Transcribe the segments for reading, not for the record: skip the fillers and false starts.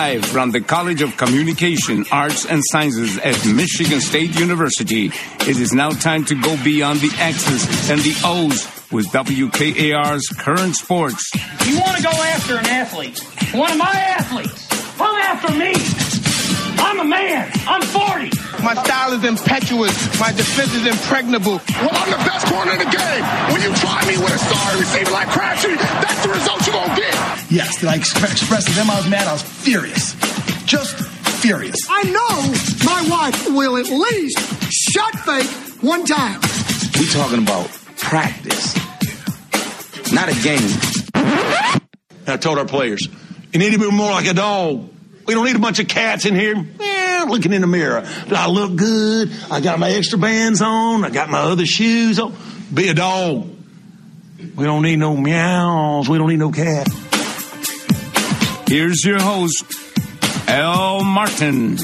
Live from the College of Communication, Arts, and Sciences at Michigan State University, it is now time to go beyond the X's and the O's with WKAR's Current Sports. You want to go after an athlete, one of my athletes, come after me. I'm a man. I'm 40. My style is impetuous. My defense is impregnable. Well, I'm the best corner in the game. When you try me with a star receiver like Crabtree, that's the result you're going to get. Yes, did I express to them I was mad? I was furious. Just furious. I know my wife will at least shot fake one time. We talking about practice, not a game. I told our players, you need to be more like a dog. We don't need a bunch of cats in here looking in the mirror. Do I look good? I got my extra bands on. I got my other shoes on. Be a dog. We don't need no meows. We don't need no cat. Here's your host, Al Martin.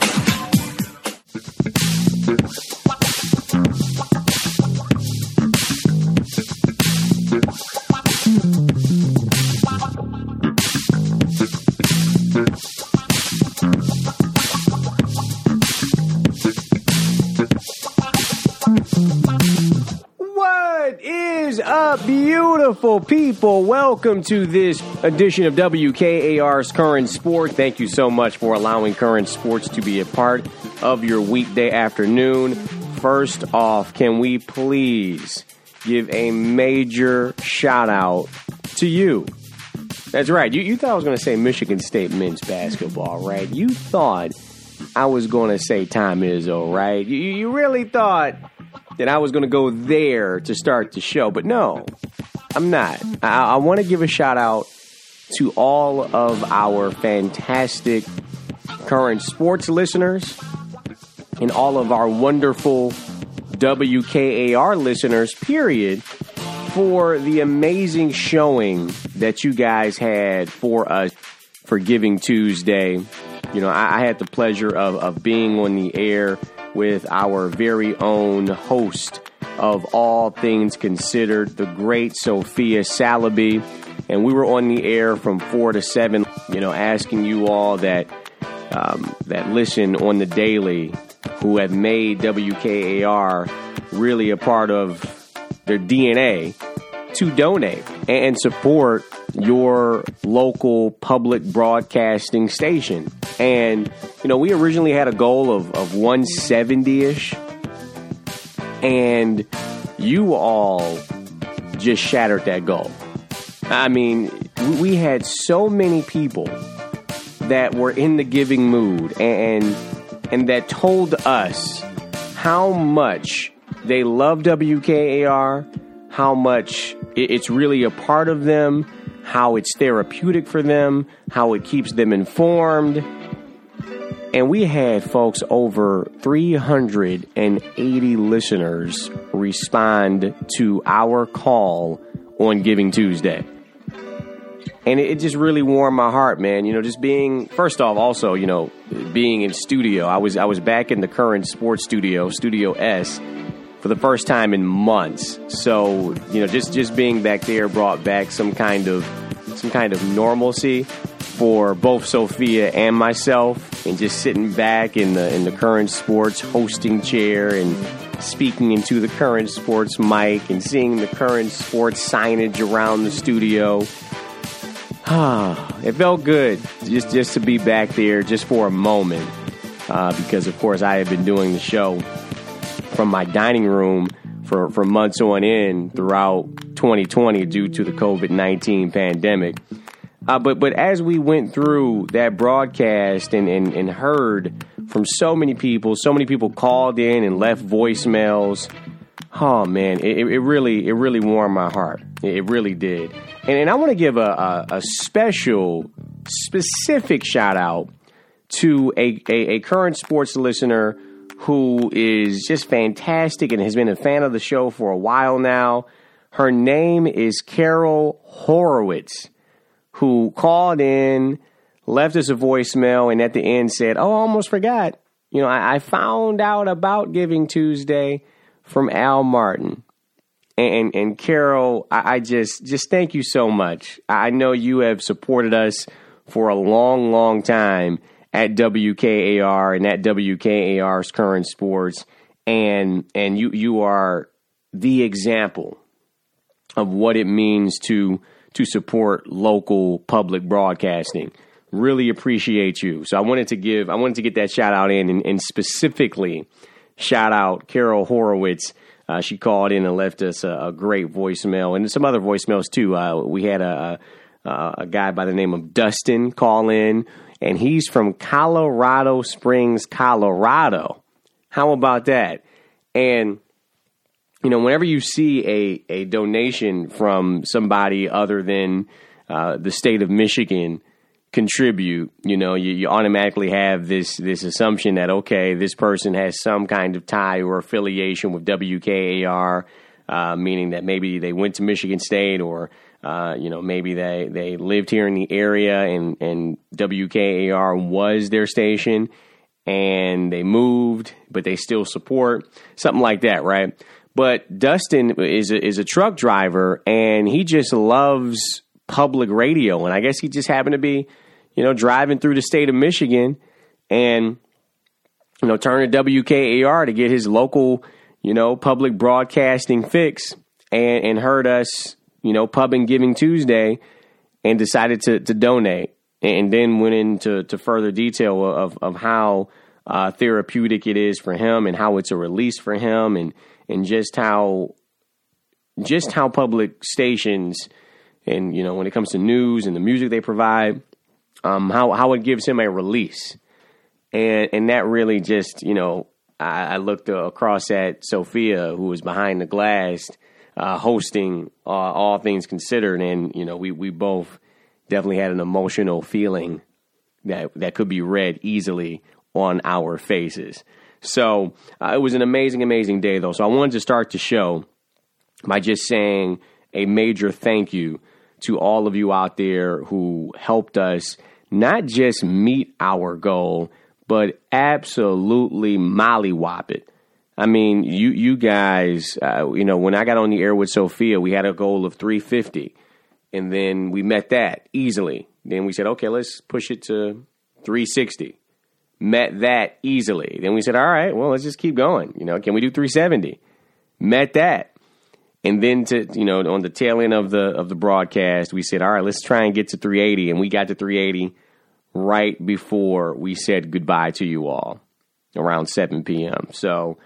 Beautiful people, welcome to this edition of WKAR's Current Sport. Thank you so much for allowing Current Sports to be a part of your weekday afternoon. First off, can we please give a major shout out to you? That's right. You thought I was going to say Michigan State men's basketball, right? You thought I was going to say Tom Izzo, right? You really thought that I was going to go there to start the show, but no, I'm not. I want to give a shout out to all of our fantastic Current Sports listeners and all of our wonderful WKAR listeners, period, for the amazing showing that you guys had for us for Giving Tuesday. You know, I had the pleasure of being on the air with our very own host of All Things Considered, the great Sophia Salaby. And we were on the air from 4 to 7, you know, asking you all that listen on the daily, who have made WKAR really a part of their DNA, to donate and support your local public broadcasting station. And, you know, we originally had a goal of 170-ish, and you all just shattered that goal. I mean, we had so many people that were in the giving mood and that told us how much they love WKAR, how much it's really a part of them, how it's therapeutic for them, how it keeps them informed. And we had, folks, over 380 listeners respond to our call on Giving Tuesday. And it just really warmed my heart, man. You know, just being, first off, also, you know, being in studio. I was back in the Current Sports studio, Studio S, for the first time in months. So, you know, just being back there brought back some kind of normalcy for both Sophia and myself, and just sitting back in the Current Sports hosting chair and speaking into the Current Sports mic and seeing the Current Sports signage around the studio. It felt good just to be back there just for a moment, because of course I had been doing the show from my dining room for months on end throughout 2020 due to the COVID-19 pandemic. But as we went through that broadcast and heard from so many people called in and left voicemails. Oh man, it really warmed my heart. It really did. And I want to give a specific shout out to a Current Sports listener who is just fantastic and has been a fan of the show for a while now. Her name is Carol Horowitz, who called in, left us a voicemail, and at the end said, "Oh, I almost forgot. You know, I found out about Giving Tuesday from Al Martin." And Carol, I just thank you so much. I know you have supported us for a long, long time at WKAR and at WKAR's Current Sports. And you are the example of what it means to support local public broadcasting. Really appreciate you. So I wanted to get that shout out in and specifically shout out Carol Horowitz. She called in and left us a great voicemail and some other voicemails too. We had a guy by the name of Dustin call in, and he's from Colorado Springs, Colorado. How about that? And whenever you see a donation from somebody other than the state of Michigan contribute, you automatically have this assumption that, okay, this person has some kind of tie or affiliation with WKAR, meaning that maybe they went to Michigan State or, maybe they lived here in the area and WKAR was their station and they moved, but they still support, something like that, right? But Dustin is a truck driver, and he just loves public radio. And I guess he just happened to be, driving through the state of Michigan and, turning to WKAR to get his local, public broadcasting fix and heard us, Pub and Giving Tuesday and decided to donate. And then went into further detail of how therapeutic it is for him and how it's a release for him and just how public stations and, when it comes to news and the music they provide, how it gives him a release. And that really just, I looked across at Sophia, who was behind the glass, hosting All Things Considered. And, we both definitely had an emotional feeling that could be read easily on our faces. So it was an amazing, amazing day, though. So I wanted to start the show by just saying a major thank you to all of you out there who helped us not just meet our goal, but absolutely mollywop it. I mean, you guys, when I got on the air with Sophia, we had a goal of 350, and then we met that easily. Then we said, okay, let's push it to 360. Met that easily. Then we said, all right, well, let's just keep going. Can we do 370? Met that. And then on the tail end of the broadcast, we said, all right, let's try and get to 380. And we got to 380 right before we said goodbye to you all around 7 p.m. So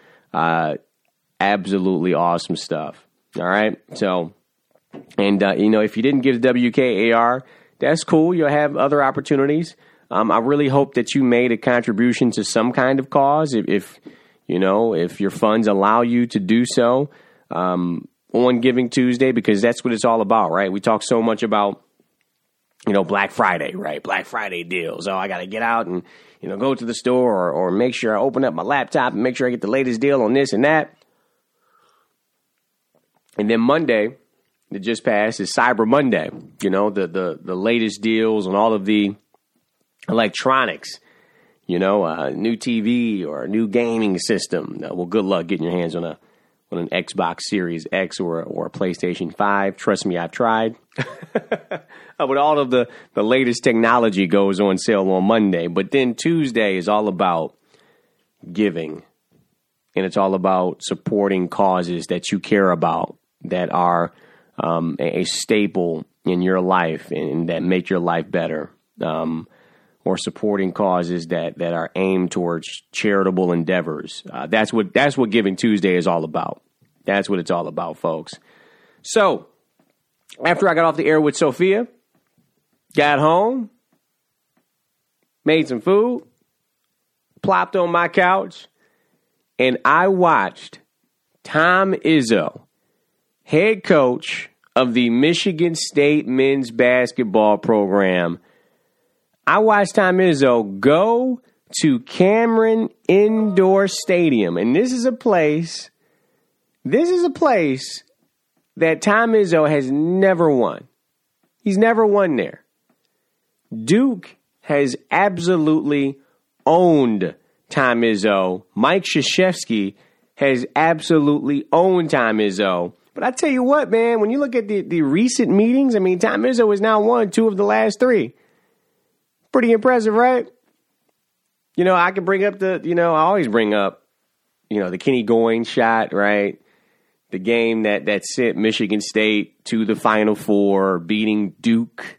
absolutely awesome stuff. All right. So, and, if you didn't give to WKAR, that's cool. You'll have other opportunities. I really hope that you made a contribution to some kind of cause if your funds allow you to do so on Giving Tuesday, because that's what it's all about, right? We talk so much about, Black Friday, right? Black Friday deals. Oh, I got to get out and, go to the store or make sure I open up my laptop and make sure I get the latest deal on this and that. And then Monday that just passed is Cyber Monday, the latest deals on all of the electronics, new TV or a new gaming system. Well, good luck getting your hands on an Xbox Series X or a PlayStation 5. Trust me, I've tried. But all of the latest technology goes on sale on Monday. But then Tuesday is all about giving. And it's all about supporting causes that you care about, that are a staple in your life and that make your life better. Or supporting causes that are aimed towards charitable endeavors. That's what Giving Tuesday is all about. That's what it's all about, folks. So, after I got off the air with Sophia, got home, made some food, plopped on my couch, and I watched Tom Izzo, head coach of the Michigan State men's basketball program. I watched Tom Izzo go to Cameron Indoor Stadium. And this is a place that Tom Izzo has never won. He's never won there. Duke has absolutely owned Tom Izzo. Mike Krzyzewski has absolutely owned Tom Izzo. But I tell you what, man, when you look at the recent meetings, I mean, Tom Izzo has now won 2 of the last 3. Pretty impressive, right? I can bring up I always bring up, the Kenny Goins shot, right? The game that sent Michigan State to the Final Four, beating Duke,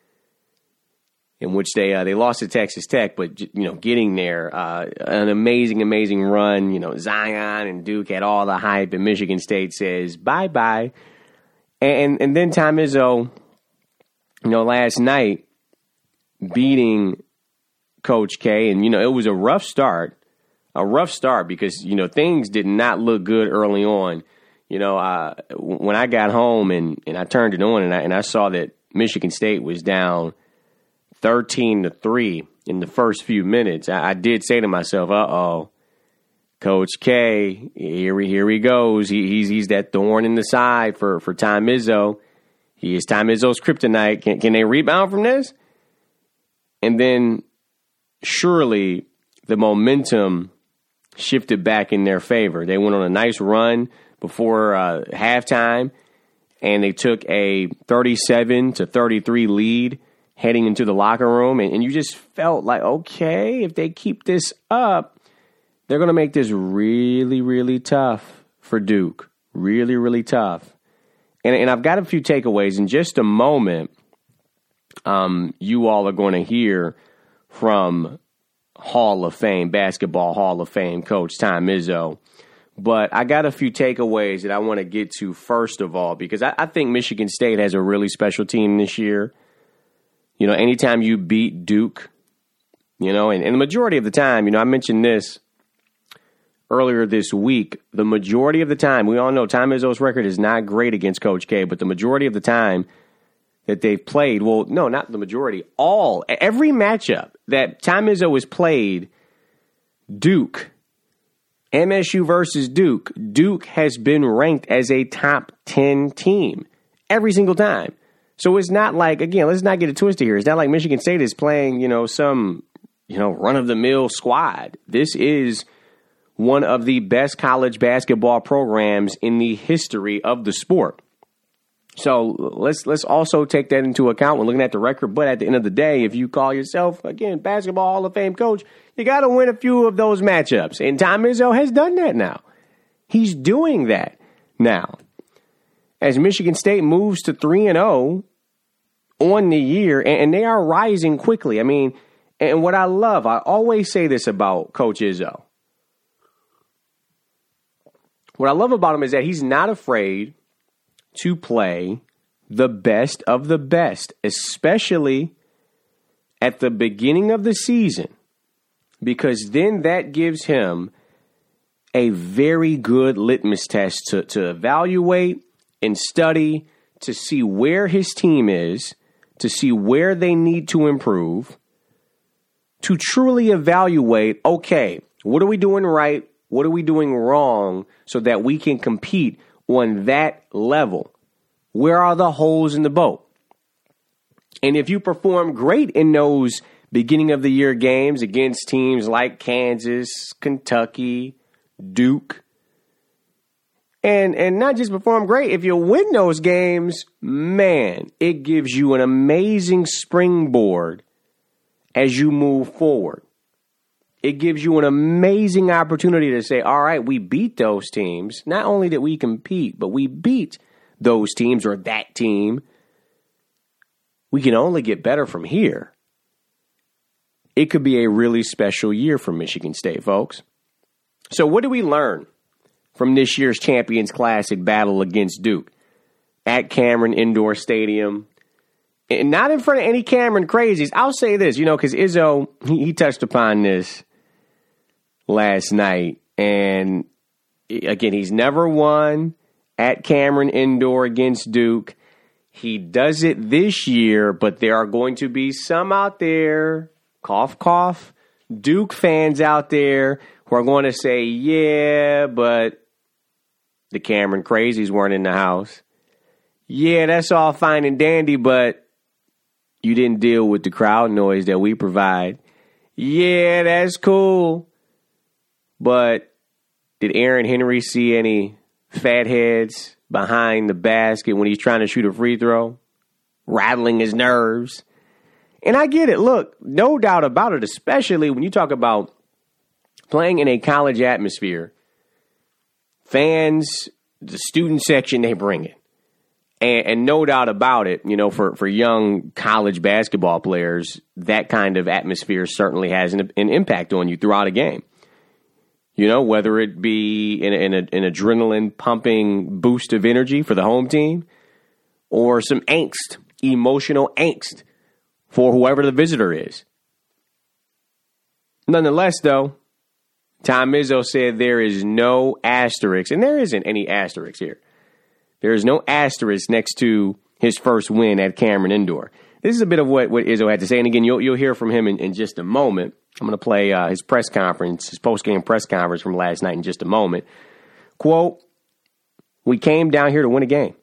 in which they lost to Texas Tech, but, getting there, an amazing run. Zion and Duke had all the hype, and Michigan State says bye-bye. And then Tom Izzo, last night, beating Coach K, and, it was a rough start because, things did not look good early on. When I got home and I turned it on and I saw that Michigan State was down 13-3 in the first few minutes, I did say to myself, uh-oh, Coach K, here he goes. He's that thorn in the side for Tom Izzo. He is Tom Izzo's kryptonite. Can they rebound from this? And then surely the momentum shifted back in their favor. They went on a nice run before halftime, and they took a 37-33 lead heading into the locker room. And you just felt like, okay, if they keep this up, they're going to make this really, really tough for Duke. Really, really tough. And I've got a few takeaways. In just a moment, you all are going to hear from Hall of Fame, Basketball Hall of Fame coach Tom Izzo. But I got a few takeaways that I want to get to first of all, because I think Michigan State has a really special team this year. Anytime you beat Duke, and the majority of the time, I mentioned this earlier this week, the majority of the time, we all know Tom Izzo's record is not great against Coach K, but the majority of the time that they've played, well, no, not the majority, every matchup that Tom Izzo has played, Duke, MSU versus Duke, Duke has been ranked as a top 10 team every single time. So it's not like, again, let's not get it twisted here. It's not like Michigan State is playing, some, run-of-the-mill squad. This is one of the best college basketball programs in the history of the sport. So let's also take that into account when looking at the record. But at the end of the day, if you call yourself, again, Basketball Hall of Fame coach, you got to win a few of those matchups. And Tom Izzo has done that now. He's doing that now. As Michigan State moves to 3-0 on the year, and they are rising quickly. I mean, and what I love, I always say this about Coach Izzo. What I love about him is that he's not afraid to play the best of the best, especially at the beginning of the season, because then that gives him a very good litmus test to evaluate and study, to see where his team is, to see where they need to improve, to truly evaluate, okay, what are we doing right? What are we doing wrong so that we can compete on that level? Where are the holes in the boat? And if you perform great in those beginning of the year games against teams like Kansas, Kentucky, Duke, and not just perform great, if you win those games, man, it gives you an amazing springboard as you move forward. It gives you an amazing opportunity to say, all right, we beat those teams. Not only did we compete, but we beat those teams or that team. We can only get better from here. It could be a really special year for Michigan State, folks. So what do we learn from this year's Champions Classic battle against Duke at Cameron Indoor Stadium? And not in front of any Cameron crazies. I'll say this, because Izzo, he touched upon this last night. And again, he's never won at Cameron Indoor against Duke. He does it this year, but there are going to be some out there, cough, cough, Duke fans out there who are going to say, yeah, but the Cameron crazies weren't in the house. Yeah, that's all fine and dandy, but you didn't deal with the crowd noise that we provide. Yeah, that's cool. But did Aaron Henry see any fatheads behind the basket when he's trying to shoot a free throw, rattling his nerves? And I get it. Look, no doubt about it, especially when you talk about playing in a college atmosphere. Fans, the student section, they bring it. And no doubt about it, for young college basketball players, that kind of atmosphere certainly has an impact on you throughout a game. Whether it be an adrenaline pumping boost of energy for the home team or some angst, emotional angst for whoever the visitor is. Nonetheless, though, Tom Izzo said there is no asterisk, and there isn't any asterisk here. There is no asterisk next to his first win at Cameron Indoor. This is a bit of what Izzo had to say, and again, you'll hear from him in just a moment. I'm going to play his press conference, his post-game press conference from last night in just a moment. Quote, "We came down here to win a game.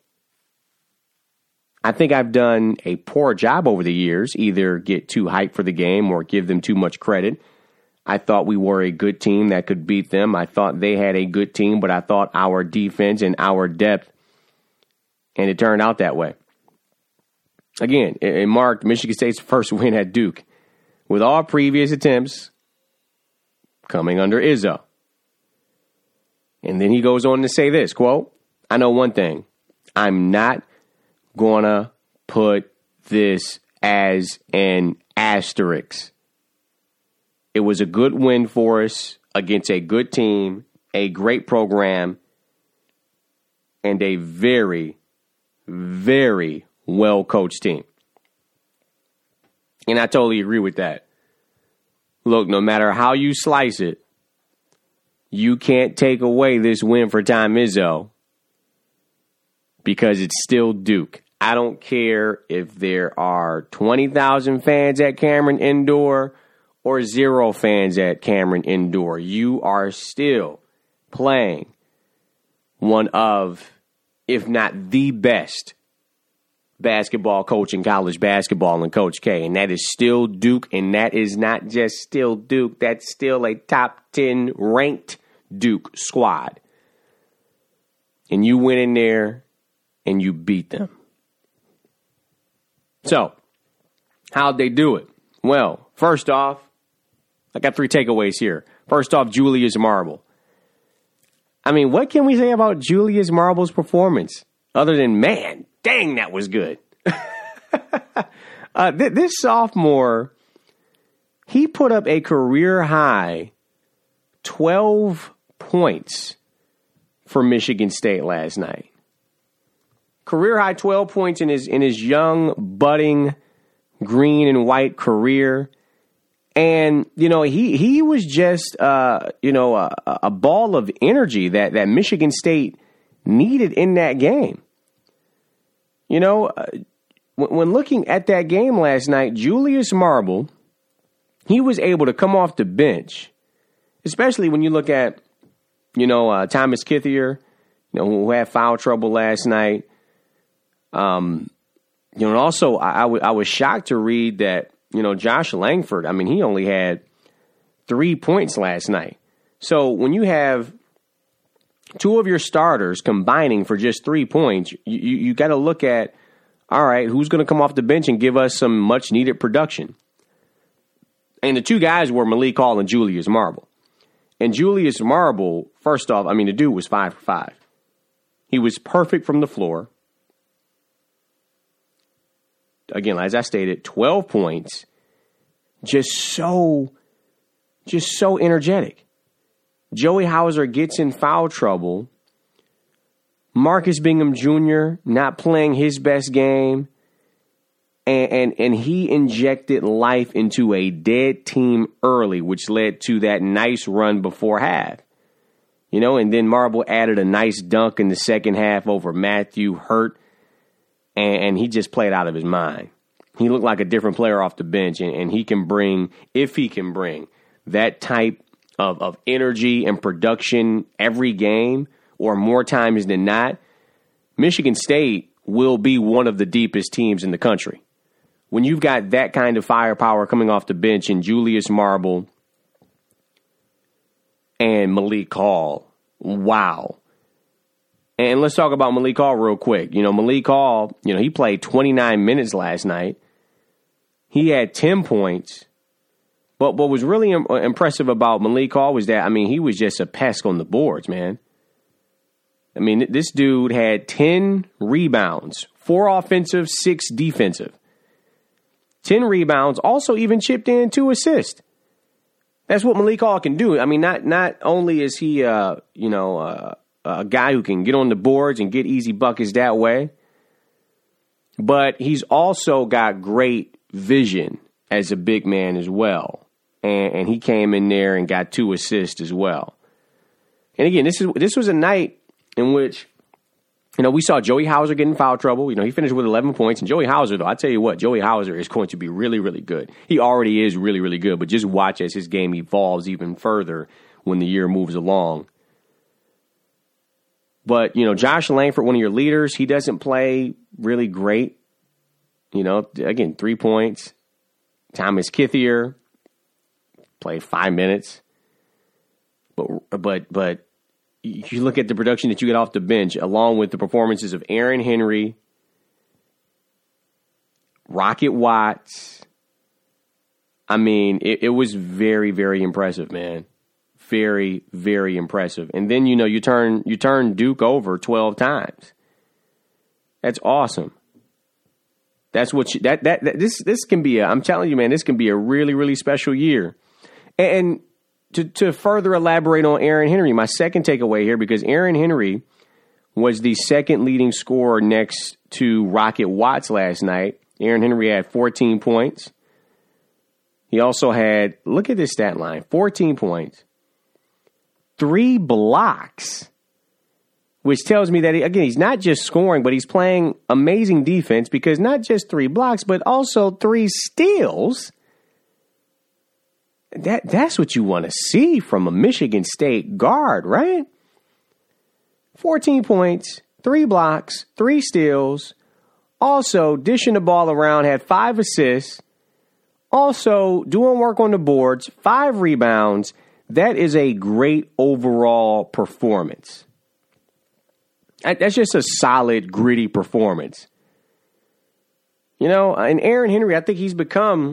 I think I've done a poor job over the years, either get too hyped for the game or give them too much credit. I thought we were a good team that could beat them. I thought they had a good team, but I thought our defense and our depth, and it turned out that way." Again, it marked Michigan State's first win at Duke, with all previous attempts coming under Izzo. And then he goes on to say this, quote, "I know one thing. I'm not going to put this as an asterisk. It was a good win for us against a good team, a great program, and a very, very well-coached team." And I totally agree with that. Look, no matter how you slice it, you can't take away this win for Tom Izzo because it's still Duke. I don't care if there are 20,000 fans at Cameron Indoor or 0 fans at Cameron Indoor. You are still playing one of, if not the best, basketball coach in college basketball and Coach K. And that is still Duke, and that is not just still Duke. That's still a top 10 ranked Duke squad. And you went in there and you beat them. So, how'd they do it? Well, first off, I got 3 takeaways here. First off, Julius Marble. I mean, what can we say about Julius Marble's performance other than, man, dang, that was good. This sophomore, he put up a career-high 12 points for Michigan State last night. Career-high 12 points in his young, budding, green and white career. And, he was just, a ball of energy that Michigan State needed in that game. When looking at that game last night, Julius Marble, he was able to come off the bench, especially when you look at, Thomas Kithier, who had foul trouble last night. And also I was shocked to read that, Josh Langford, I mean, he only had 3 points last night. So when you have 2 of your starters combining for just 3 points, you got to look at, all right, who's going to come off the bench and give us some much needed production? And the 2 guys were Malik Hall and Julius Marble. And Julius Marble, first off, I mean, the dude was 5 for 5. He was perfect from the floor. Again, as I stated, 12 points, just so energetic. Joey Hauser gets in foul trouble. Marcus Bingham Jr. not playing his best game. And he injected life into a dead team early, which led to that nice run before half. And then Marble added a nice dunk in the second half over Matthew Hurt. And he just played out of his mind. He looked like a different player off the bench, and he can bring, if he can bring, that type of energy and production every game, or more times than not, Michigan State will be one of the deepest teams in the country. When you've got that kind of firepower coming off the bench in Julius Marble and Malik Hall, wow. And let's talk about Malik Hall real quick. Malik Hall, he played 29 minutes last night. he had 10 points. But what was really impressive about Malik Hall was that, I mean, he was just a pest on the boards, man. I mean, this dude had 10 rebounds, 4 offensive, 6 defensive. 10 rebounds, also even chipped in 2 assists. That's what Malik Hall can do. I mean, not only is he, a guy who can get on the boards and get easy buckets that way, but he's also got great vision as a big man as well. And he came in there and got 2 assists as well. And again, this was a night in which, we saw Joey Hauser get in foul trouble. He finished with 11 points. And Joey Hauser, though, I tell you what, Joey Hauser is going to be really, really good. He already is really, really good. But just watch as his game evolves even further when the year moves along. But, Josh Langford, one of your leaders, he doesn't play really great. Again, 3 points. Thomas Kithier played 5 minutes. But you look at the production that you get off the bench, along with the performances of Aaron Henry, Rocket Watts. I mean, it was very, very impressive, man. Very, very impressive. And then, you turn Duke over 12 times. That's awesome. That's what this can be I'm telling you, man, this can be a really, really special year. And to further elaborate on Aaron Henry, my second takeaway here, because Aaron Henry was the second leading scorer next to Rocket Watts last night. Aaron Henry had 14 points. He also had, look at this stat line, 14 points, 3 blocks, which tells me that, he's not just scoring, but he's playing amazing defense, because not just 3 blocks, but also 3 steals. That's what you want to see from a Michigan State guard, right? 14 points, 3 blocks, 3 steals. Also, dishing the ball around, had 5 assists. Also, doing work on the boards, 5 rebounds. That is a great overall performance. That's just a solid, gritty performance. And Aaron Henry, I think he's become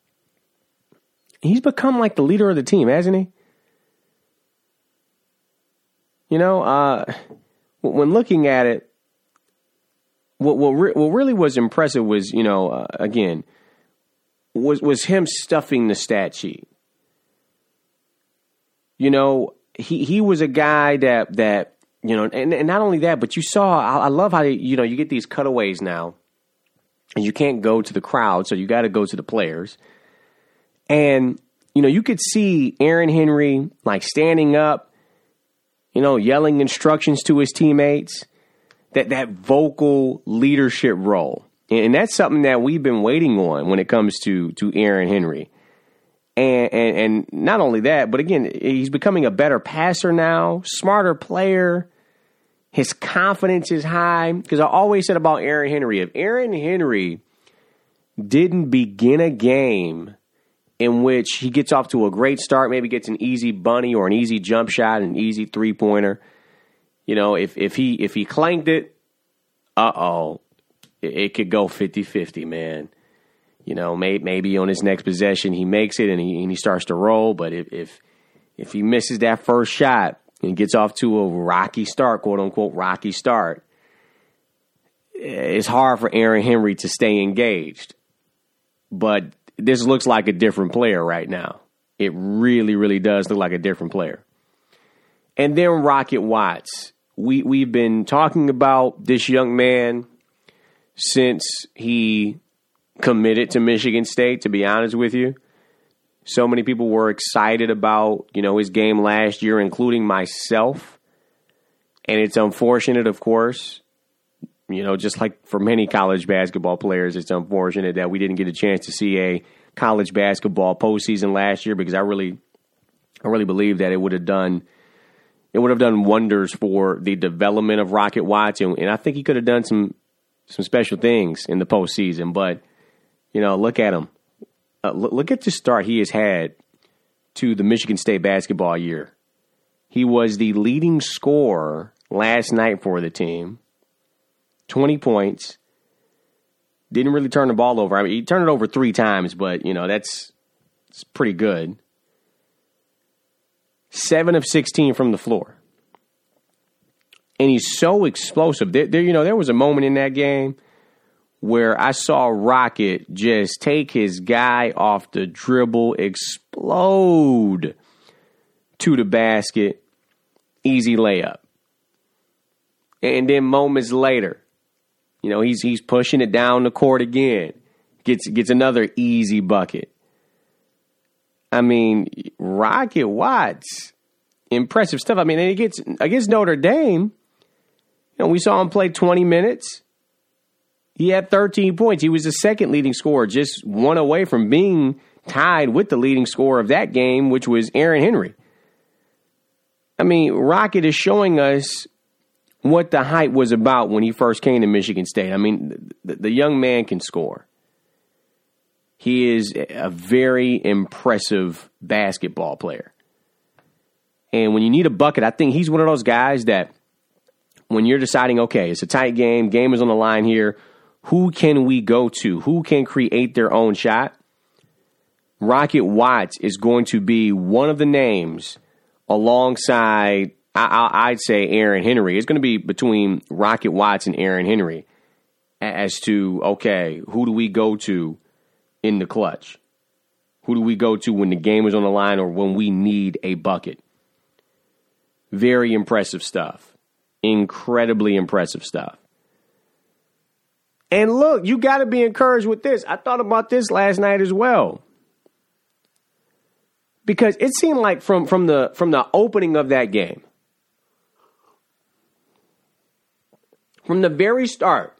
like the leader of the team, hasn't he? When looking at it, what really was impressive was, was him stuffing the stat sheet. He was a guy that and not only that, but you saw, I love how, you get these cutaways now, and you can't go to the crowd, so you got to go to the players. And, you could see Aaron Henry, like, standing up, yelling instructions to his teammates, that vocal leadership role. And that's something that we've been waiting on when it comes to Aaron Henry. And not only that, but again, he's becoming a better passer now, smarter player. His confidence is high. Because I always said about Aaron Henry, if Aaron Henry didn't begin a game in which he gets off to a great start, maybe gets an easy bunny or an easy jump shot, an easy 3-pointer, if he clanked it, it could go 50-50, man. Maybe on his next possession he makes it and he starts to roll. But if he misses that first shot and gets off to a rocky start, quote unquote rocky start, it's hard for Aaron Henry to stay engaged. But this looks like a different player right now. It really, really does look like a different player. And then Rocket Watts. We've been talking about this young man since he committed to Michigan State, to be honest with you. So many people were excited about, his game last year, including myself. And it's unfortunate, of course, just like for many college basketball players, it's unfortunate that we didn't get a chance to see a college basketball postseason last year, because I really believe that it would have done wonders for the development of Rocket Watts, and I think he could have done some special things in the postseason. But look at him. Look at the start he has had to the Michigan State basketball year. He was the leading scorer last night for the team. 20 points, Didn't really turn the ball over. I mean, he turned it over 3 times, but, it's pretty good. 7 of 16 from the floor. And he's so explosive. There was a moment in that game where I saw Rocket just take his guy off the dribble, explode to the basket, easy layup. And then moments later, he's pushing it down the court again, gets another easy bucket. I mean, Rocket Watts, impressive stuff. I mean, and he gets against Notre Dame. We saw him play 20 minutes. He had 13 points. He was the second leading scorer, just one away from being tied with the leading scorer of that game, which was Aaron Henry. I mean, Rocket is showing us what the hype was about when he first came to Michigan State. I mean, the young man can score. He is a very impressive basketball player. And when you need a bucket, I think he's one of those guys that when you're deciding, okay, it's a tight game is on the line here, who can we go to? Who can create their own shot? Rocket Watts is going to be one of the names alongside, I'd say, Aaron Henry. It's going to be between Rocket Watts and Aaron Henry as to, okay, who do we go to in the clutch? Who do we go to when the game is on the line or when we need a bucket? Very impressive stuff. Incredibly impressive stuff. And look, you got to be encouraged with this. I thought about this last night as well. Because it seemed like from the opening of that game, from the very start,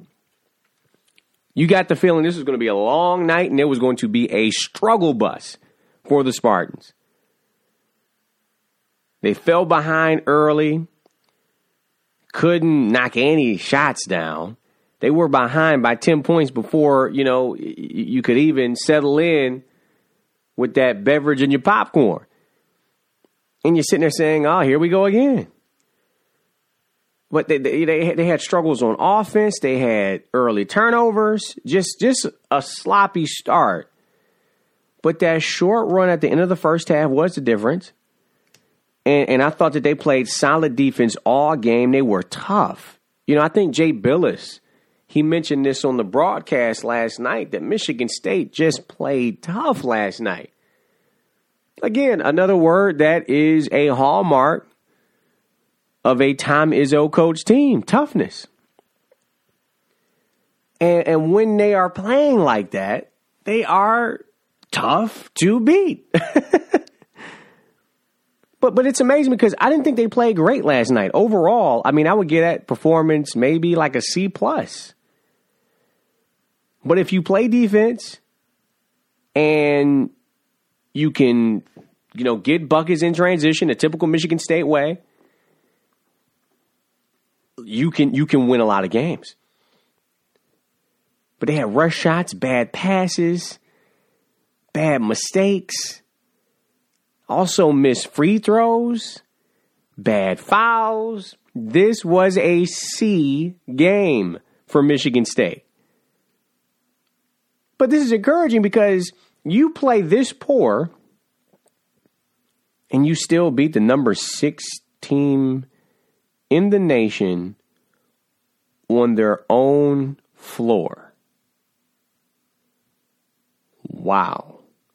you got the feeling this was going to be a long night and it was going to be a struggle bus for the Spartans. They fell behind early, couldn't knock any shots down. They were behind by 10 points before, you could even settle in with that beverage and your popcorn. And you're sitting there saying, oh, here we go again. But they had struggles on offense. They had early turnovers, just a sloppy start. But that short run at the end of the first half was the difference. And I thought that they played solid defense all game. They were tough. I think Jay Billis, he mentioned this on the broadcast last night, that Michigan State just played tough last night. Again, another word that is a hallmark of a Tom Izzo coach team, toughness. And when they are playing like that, they are tough to beat. But it's amazing because I didn't think they played great last night. Overall, I mean, I would give that performance maybe like a C+. But if you play defense and you can, get buckets in transition, the typical Michigan State way, you can win a lot of games. But they had rush shots, bad passes, bad mistakes. Also missed free throws, bad fouls. This was a C game for Michigan State. But this is encouraging because you play this poor and you still beat the number 6 team in the nation on their own floor. Wow.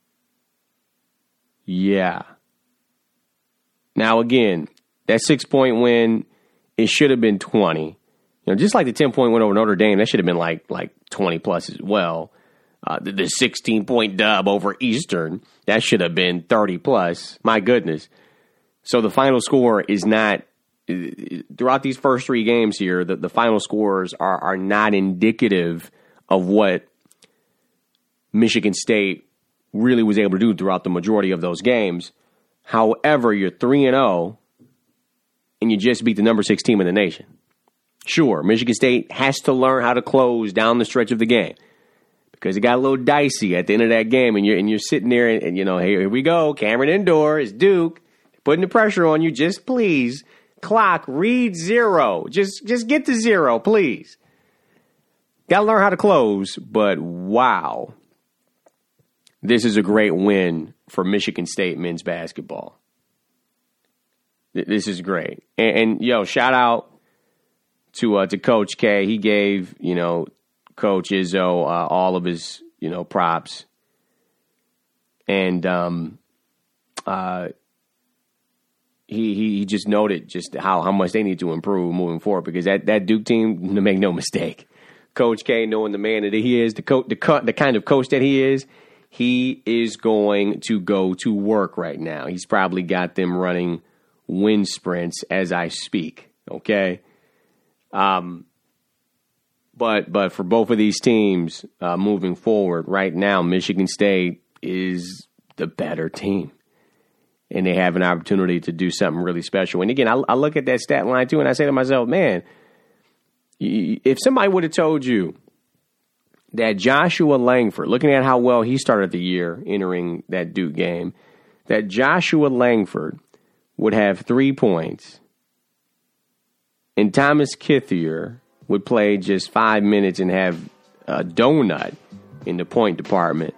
Yeah. Now, again, that 6-point win, it should have been 20. Just like the 10-point win over Notre Dame, that should have been like 20 plus as well. The 16-point dub over Eastern, that should have been 30 plus. My goodness. So the final score is not, throughout these first 3 games here, the final scores are not indicative of what Michigan State really was able to do throughout the majority of those games. However, you're 3-0 and you just beat the number 6 team in the nation. Sure, Michigan State has to learn how to close down the stretch of the game because it got a little dicey at the end of that game, and you're sitting there and hey, here we go, Cameron Indoor, it's Duke, putting the pressure on you. Just please, clock, read 0. Just get to 0, please. Got to learn how to close, but wow. This is a great win for Michigan State men's basketball. This is great. And shout out to Coach K. He gave, Coach Izzo all of his, props. And he just noted just how much they need to improve moving forward, because that Duke team, to make no mistake, Coach K, knowing the man that he is, the kind of coach that he is going to go to work right now. He's probably got them running wind sprints as I speak. Okay. But for both of these teams moving forward right now, Michigan State is the better team, and they have an opportunity to do something really special. And again, I look at that stat line too, and I say to myself, man, if somebody would have told you that Joshua Langford, looking at how well he started the year entering that Duke game, that Joshua Langford would have 3 points and Thomas Kithier would play just 5 minutes and have a donut in the point department,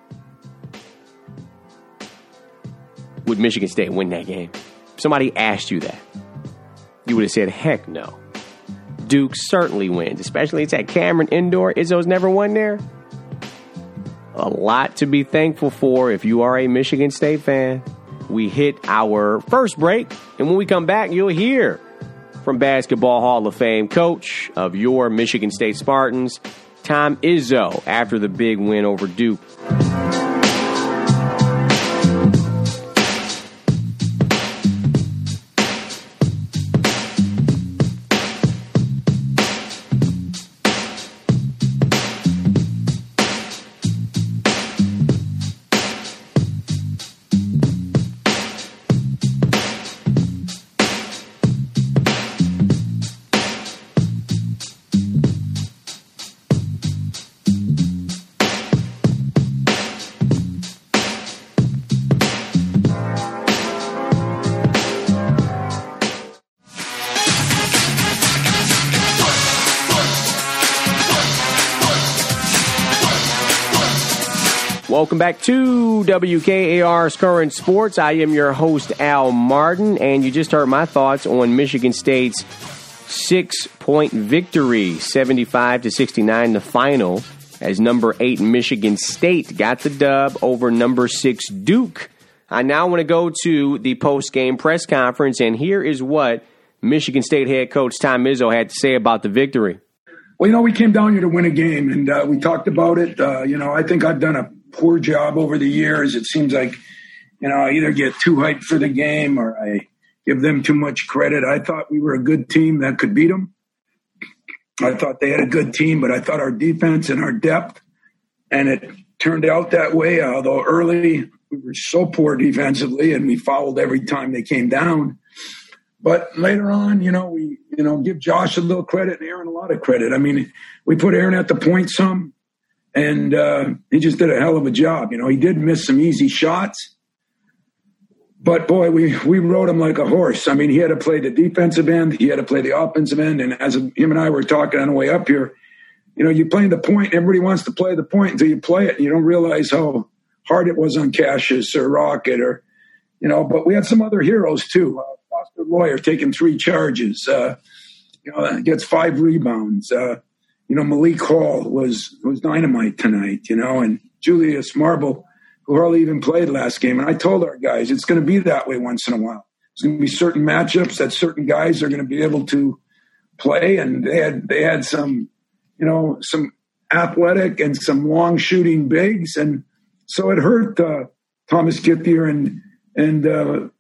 would Michigan State win that game? If somebody asked you that, you would have said, heck no. Duke certainly wins, especially it's at Cameron Indoor. Izzo's never won there. A lot to be thankful for if you are a Michigan State fan. We hit our first break, and when we come back, you'll hear from Basketball Hall of Fame coach of your Michigan State Spartans, Tom Izzo, after the big win over Duke. Welcome back to WKAR's Current Sports. I am your host, Al Martin, and you just heard my thoughts on Michigan State's 6-point victory, 75-69, the final, as number 8 Michigan State got the dub over number 6 Duke. I now want to go to the post-game press conference, and here is what Michigan State head coach Tom Izzo had to say about the victory. Well, we came down here to win a game, and we talked about it. I think I've done a poor job over the years. It seems like, I either get too hyped for the game or I give them too much credit. I thought we were a good team that could beat them. I thought they had a good team, but I thought our defense and our depth, and it turned out that way, although early we were so poor defensively and we fouled every time they came down. But later on, we give Josh a little credit and Aaron a lot of credit. I mean, we put Aaron at the point some, and he just did a hell of a job. He did miss some easy shots, but boy, we rode him like a horse. I mean, he had to play the defensive end, he had to play the offensive end, and as him and I were talking on the way up here, you play the point. Everybody wants to play the point until you play it, and you don't realize how hard it was on Cassius or Rocket or, But we had some other heroes too. Foster Loyer taking 3 charges, gets 5 rebounds. Malik Hall was dynamite tonight, and Julius Marble, who hardly even played last game. And I told our guys, it's going to be that way once in a while. There's going to be certain matchups that certain guys are going to be able to play. And they had some, some athletic and some long shooting bigs. And so it hurt Thomas Kithier and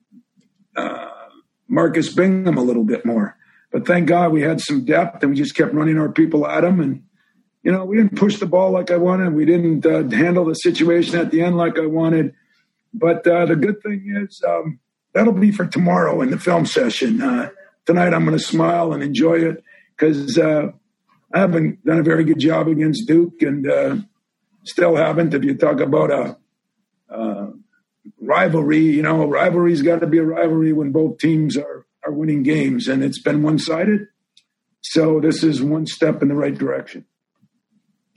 Marcus Bingham a little bit more. But thank God we had some depth, and we just kept running our people at them. And, we didn't push the ball like I wanted. We didn't handle the situation at the end like I wanted. But the good thing is that'll be for tomorrow in the film session. Tonight I'm going to smile and enjoy it because I haven't done a very good job against Duke and still haven't. If you talk about a rivalry, rivalry's got to be a rivalry when both teams are winning games, and it's been one-sided. So this is one step in the right direction.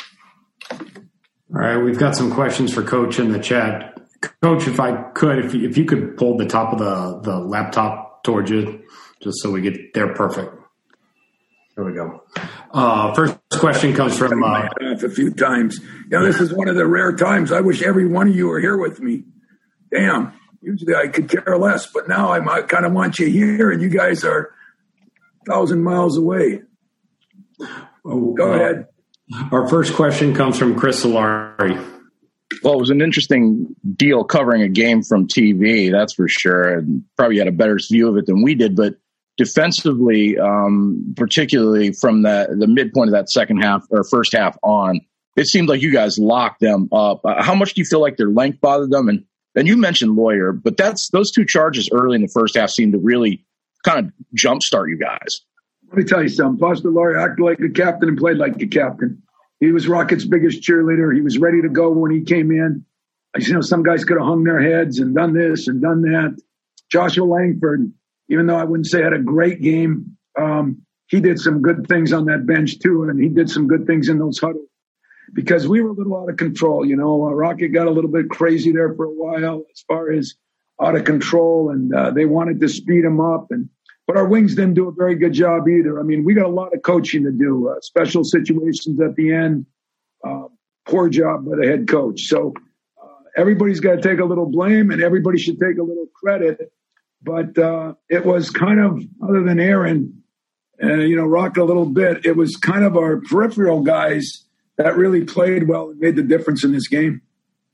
All right, we've got some questions for Coach in the chat. Coach, if I could, if you could pull the top of the laptop towards you, just so we get there perfect. There we go. First question comes from a few times. This is one of the rare times. I wish every one of you were here with me. Damn. Usually I could care less, but now I kind of want you here, and you guys are 1,000 miles away. Go ahead. Our first question comes from Chris Solari. Well, it was an interesting deal covering a game from TV, that's for sure, and probably had a better view of it than we did. But defensively, particularly from the midpoint of that second half or first half on, it seemed like you guys locked them up. How much do you feel like their length bothered them? And you mentioned Lawyer, but those two charges early in the first half seemed to really kind of jumpstart you guys. Let me tell you something. Buster Lawyer acted like a captain and played like a captain. He was Rocket's biggest cheerleader. He was ready to go when he came in. Some guys could have hung their heads and done this and done that. Joshua Langford, even though I wouldn't say had a great game, he did some good things on that bench too, and he did some good things in those huddles because we were a little out of control. Rocket got a little bit crazy there for a while as far as out of control, and they wanted to speed him up. But our wings didn't do a very good job either. I mean, we got a lot of coaching to do, special situations at the end, poor job by the head coach. So everybody's got to take a little blame, and everybody should take a little credit. But it was kind of, other than Aaron, Rocket a little bit, it was kind of our peripheral guys that really played well and made the difference in this game.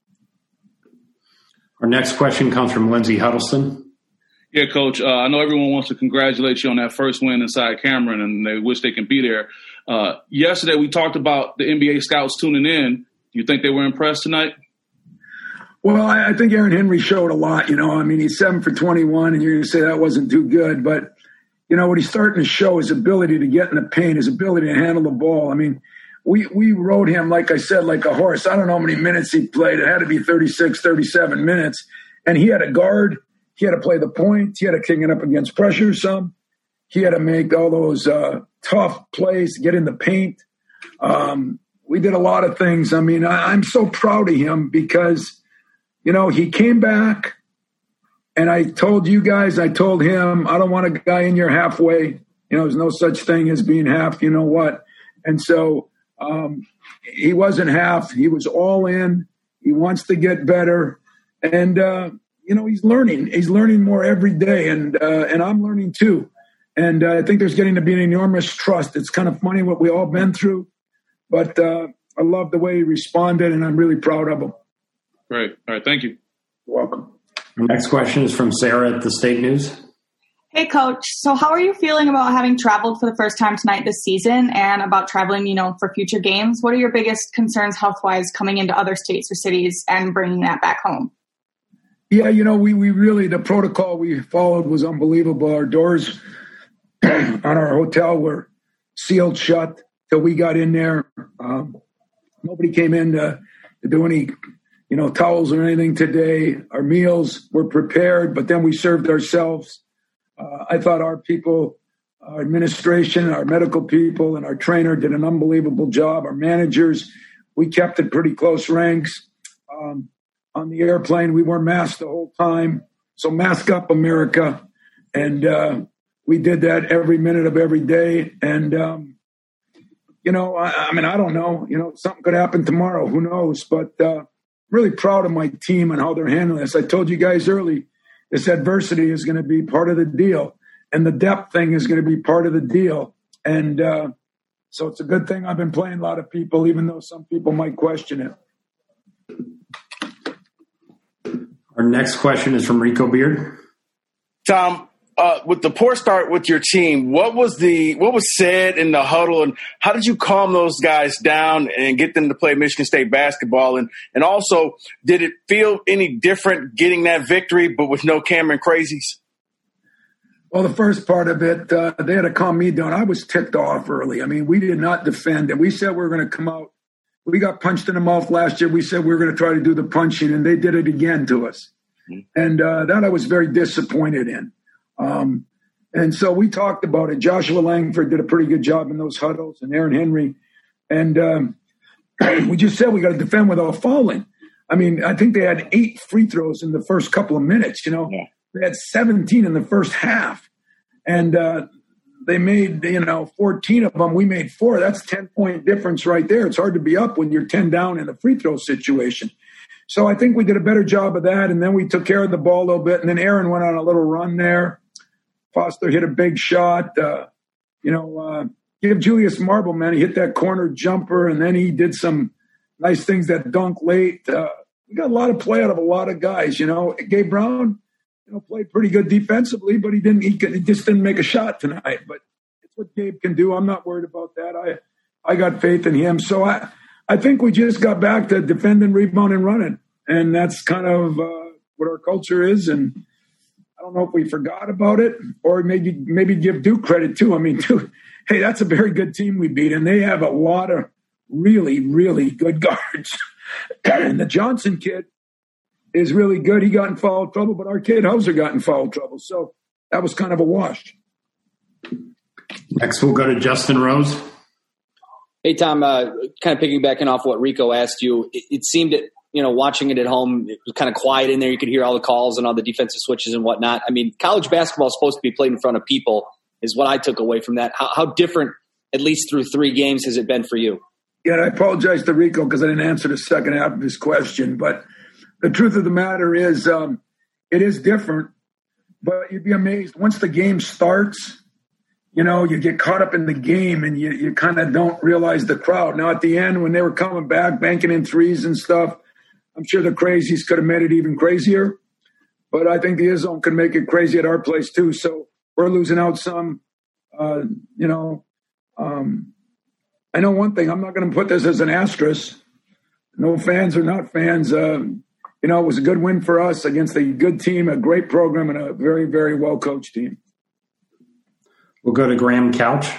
Our next question comes from Lindsey Huddleston. Yeah, Coach, I know everyone wants to congratulate you on that first win inside Cameron, and they wish they can be there. Yesterday, we talked about the NBA scouts tuning in. Do you think they were impressed tonight? Well, I think Aaron Henry showed a lot. He's 7 for 21, and you're going to say that wasn't too good. But, what he's starting to show his ability to get in the paint, his ability to handle the ball. I mean, we rode him, like I said, like a horse. I don't know how many minutes he played. It had to be 36, 37 minutes. And he had to guard. He had to play the point. He had to kick it up against pressure some. He had to make all those tough plays, get in the paint. We did a lot of things. I mean, I'm so proud of him because, he came back, and I told you guys, I told him, I don't want a guy in your halfway. There's no such thing as being half, you know what. And so he wasn't half. He was all in. He wants to get better. And, he's learning. He's learning more every day, and I'm learning too. And I think there's getting to be an enormous trust. It's kind of funny what we all been through, but I love the way he responded, and I'm really proud of him. Great. All right, thank you. You're welcome. Our next question is from Sarah at the State News. Hey, Coach. So how are you feeling about having traveled for the first time tonight this season and about traveling, for future games? What are your biggest concerns health-wise coming into other states or cities and bringing that back home? Yeah, we really, the protocol we followed was unbelievable. Our doors on our hotel were sealed shut till we got in there. Nobody came in to do any, towels or anything today. Our meals were prepared, but then we served ourselves. I thought our people, our administration, our medical people, and our trainer did an unbelievable job. Our managers, we kept it pretty close ranks. On the airplane, we wore masks the whole time. So mask up, America. And we did that every minute of every day. And, I don't know. Something could happen tomorrow. Who knows? But really proud of my team and how they're handling this. I told you guys early, this adversity is going to be part of the deal. And the depth thing is going to be part of the deal. And so it's a good thing I've been playing a lot of people, even though some people might question it. Our next question is from Rico Beard. Tom, with the poor start with your team, what was said in the huddle, and how did you calm those guys down and get them to play Michigan State basketball? And also, did it feel any different getting that victory, but with no Cameron Crazies? Well, the first part of it, they had to calm me down. I was ticked off early. I mean, we did not defend it. We said we were going to come out. We got punched in the mouth last year. We said we were going to try to do the punching, and they did it again to us. And that I was very disappointed in. And so we talked about it. Joshua Langford did a pretty good job in those huddles, and Aaron Henry. And we just said we got to defend without fouling. I mean, I think they had 8 free throws in the first couple of minutes. You know, they had 17 in the first half, and they made 14 of them. We made 4. That's 10-point difference right there. It's hard to be up when you're 10 down in a free throw situation. So I think we did a better job of that, and then we took care of the ball a little bit, and then Aaron went on a little run there. Foster hit a big shot. Give Julius Marble, man. He hit that corner jumper, and then he did some nice things, that dunk late. We got a lot of play out of a lot of guys. Gabe Brown, played pretty good defensively, but he just didn't make a shot tonight. But it's what Gabe can do. I'm not worried about that. I got faith in him. So I think we just got back to defending, rebounding, running, and that's kind of what our culture is. And I don't know if we forgot about it or maybe give Duke credit too. I mean, Duke, hey, that's a very good team we beat, and they have a lot of really, really good guards. And the Johnson kid is really good. He got in foul trouble, but our kid Hauser got in foul trouble. So that was kind of a wash. Next, we'll go to Justin Rose. Hey, Tom, kind of piggybacking off what Rico asked you, it seemed that, watching it at home, it was kind of quiet in there. You could hear all the calls and all the defensive switches and whatnot. I mean, college basketball is supposed to be played in front of people is what I took away from that. How different, at least through 3 games, has it been for you? Yeah, I apologize to Rico because I didn't answer the second half of his question. But the truth of the matter is it is different. But you'd be amazed. Once the game starts, you get caught up in the game and you kind of don't realize the crowd. Now, at the end, when they were coming back, banking in threes and stuff, I'm sure the crazies could have made it even crazier. But I think the Izzone could make it crazy at our place, too. So we're losing out some, I know one thing. I'm not going to put this as an asterisk. No fans or not fans. It was a good win for us against a good team, a great program, and a very, very well-coached team. We'll go to Graham Couch.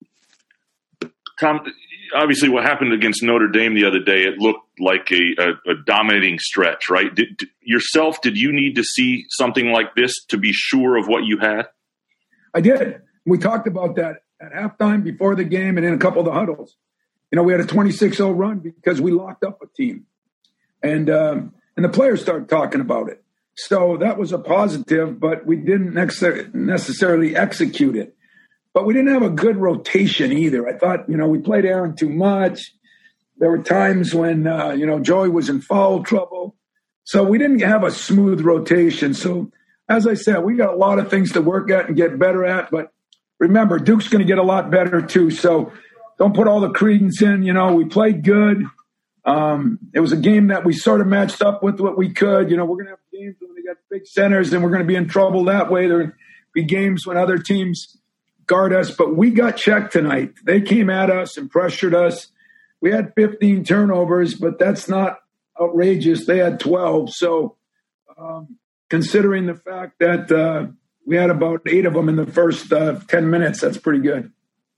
Tom, obviously what happened against Notre Dame the other day, it looked like a dominating stretch, right? Did you need to see something like this to be sure of what you had? I did. We talked about that at halftime, before the game, and in a couple of the huddles. We had a 26-0 run because we locked up a team. And the players started talking about it. So that was a positive, but we didn't necessarily execute it. But we didn't have a good rotation either. I thought, we played Aaron too much. There were times when, Joey was in foul trouble. So we didn't have a smooth rotation. So, as I said, we got a lot of things to work at and get better at. But remember, Duke's going to get a lot better too. So don't put all the credence in. We played good. It was a game that we sort of matched up with what we could. We're going to have games when they got big centers, and we're going to be in trouble that way. There will be games when other teams guard us, but we got checked tonight. They came at us and pressured us. We had 15 turnovers, but that's not outrageous. They had 12. So considering the fact that we had about 8 of them in the first 10 minutes, that's pretty good.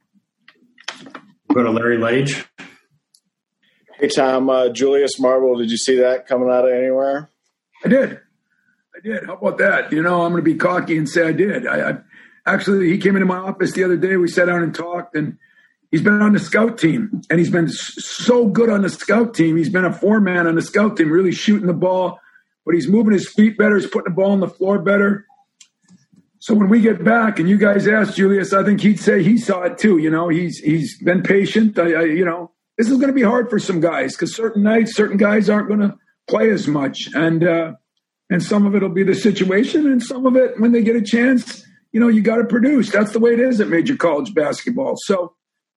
Go to Larry Lage. Hey, Tom, Julius Marble, did you see that coming out of anywhere? I did. How about that? I'm going to be cocky and say I did. Actually, he came into my office the other day. We sat down and talked, and he's been on the scout team, and he's been so good on the scout team. He's been a 4-man on the scout team, really shooting the ball, but he's moving his feet better. He's putting the ball on the floor better. So when we get back, and you guys asked Julius, I think he'd say he saw it too. He's been patient. This is going to be hard for some guys because certain nights, certain guys aren't going to play as much, and some of it will be the situation, and some of it when they get a chance. You got to produce. That's the way it is at major college basketball. So,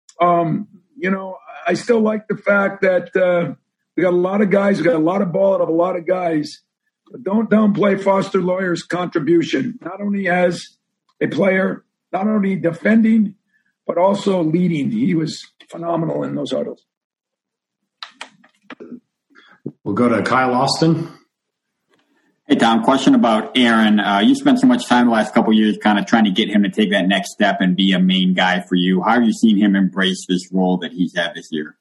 I still like the fact that we got a lot of guys. We got a lot of ball out of a lot of guys. But don't downplay Foster Lawyer's contribution, not only as a player, not only defending, but also leading. He was phenomenal in those huddles. We'll go to Kyle Austin. Hey, Tom, question about Aaron. You spent so much time the last couple of years kind of trying to get him to take that next step and be a main guy for you. How have you seen him embrace this role that he's had this year?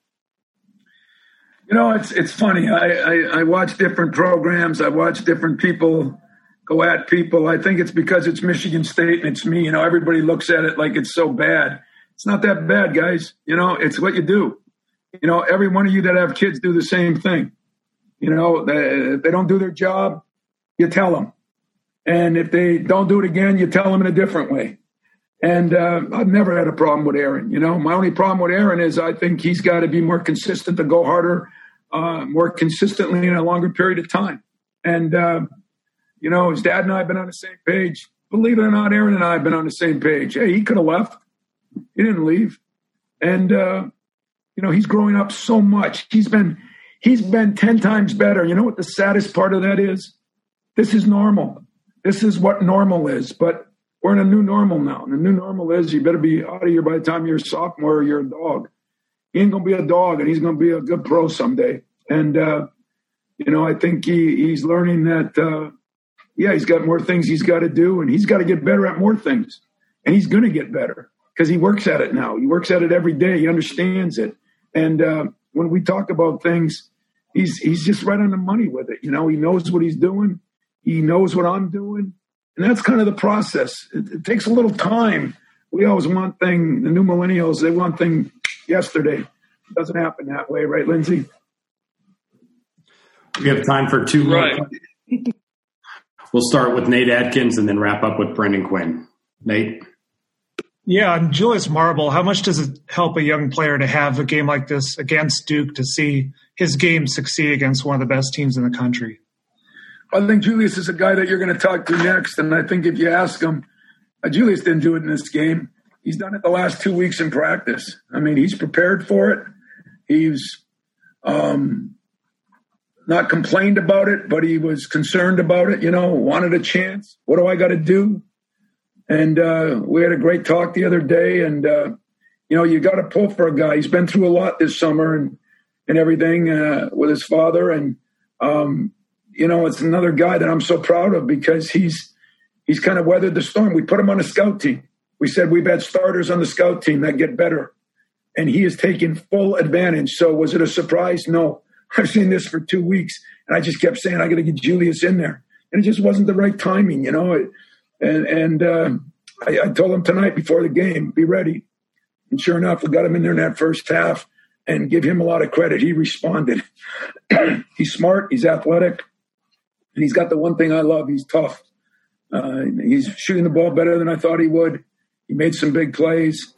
It's funny. I watch different programs. I watch different people go at people. I think it's because it's Michigan State and it's me. Everybody looks at it like it's so bad. It's not that bad, guys. It's what you do. You know, every one of you that have kids do the same thing. You know, if they don't do their job, you tell them. And if they don't do it again, you tell them in a different way. And I've never had a problem with Aaron. You know, my only problem with Aaron is I think he's got to be more consistent, to go harder, more consistently in a longer period of time. And, you know, his dad and I have been on the same page. Believe it or not, Aaron and I have been on the same page. Hey, he could have left. He didn't leave. And, you know, he's growing up so much. He's been 10 times better. You know what the saddest part of that is? This is normal. This is what normal is. But we're in a new normal now. And the new normal is you better be out of here by the time you're a sophomore or you're a dog. He ain't going to be a dog, and he's going to be a good pro someday. And, you know, I think he's learning that, he's got more things he's got to do, and he's got to get better at more things. And he's going to get better because he works at it now. He works at it every day. He understands it. And when we talk about things, he's just right on the money with it. You know, he knows what he's doing. He knows what I'm doing. And that's kind of the process. It takes a little time. We always want things, the new millennials, they want things yesterday. It doesn't happen that way, right, Lindsay? We have time for two more. We'll start with Nate Atkins and then wrap up with Brendan Quinn. Nate? Yeah, and Julius Marble, how much does it help a young player to have a game like this against Duke to see his game succeed against one of the best teams in the country? I think Julius is a guy that you're going to talk to next, and I think if you ask him, Julius didn't do it in this game. He's done it the last 2 weeks in practice. I mean, he's prepared for it. He's not complained about it, but he was concerned about it, you know, wanted a chance. What do I got to do? And we had a great talk the other day, and, you know, you got to pull for a guy. He's been through a lot this summer and everything with his father. And, you know, it's another guy that I'm so proud of because he's kind of weathered the storm. We put him on a scout team. We said we've had starters on the scout team that get better. And he has taken full advantage. So was it a surprise? No. I've seen this for 2 weeks, and I just kept saying, I got to get Julius in there. And it just wasn't the right timing, you know. I told him tonight before the game, be ready. And sure enough, we got him in there in that first half and give him a lot of credit. He responded. He's smart. He's athletic. And he's got the one thing I love. He's tough. He's shooting the ball better than I thought he would. He made some big plays.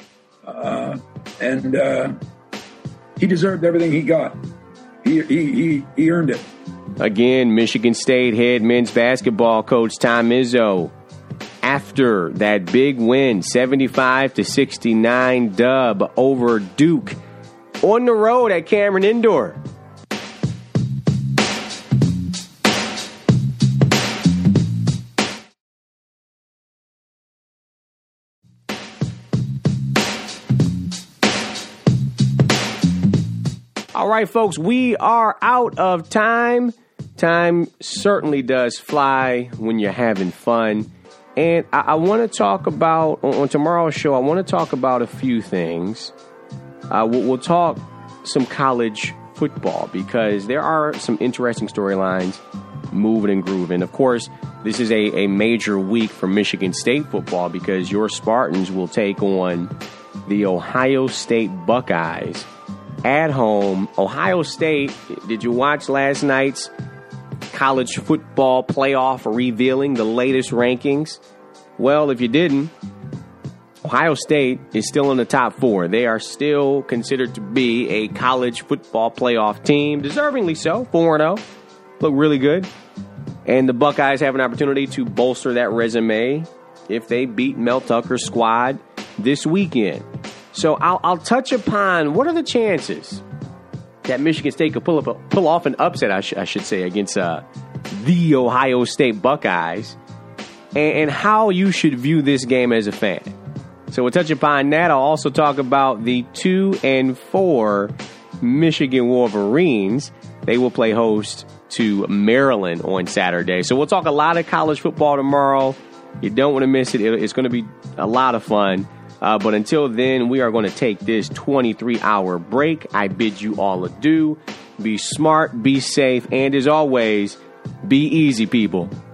And he deserved everything he got. He earned it. Again, Michigan State head men's basketball coach Tom Izzo, after that big win, 75-69 dub over Duke on the road at Cameron Indoor. All right, folks, we are out of time. Time certainly does fly when you're having fun. And I want to talk about, on tomorrow's show, I want to talk about a few things. We'll talk some college football because there are some interesting storylines moving and grooving. Of course, this is a major week for Michigan State football because your Spartans will take on the Ohio State Buckeyes at home. Ohio State, did you watch last night's college football playoff revealing the latest rankings? Well, if you didn't, Ohio State is still in the top 4. They are still considered to be a college football playoff team, deservingly so, 4-0. Look really good. And the Buckeyes have an opportunity to bolster that resume if they beat Mel Tucker's squad this weekend. So I'll touch upon what are the chances that Michigan State could pull off an upset, I should say, against the Ohio State Buckeyes, and how you should view this game as a fan. So we'll touch upon that. I'll also talk about the 2-4 Michigan Wolverines. They will play host to Maryland on Saturday. So we'll talk a lot of college football tomorrow. You don't want to miss it. It's going to be a lot of fun. But until then, we are going to take this 23-hour break. I bid you all adieu. Be smart, be safe, and as always, be easy, people.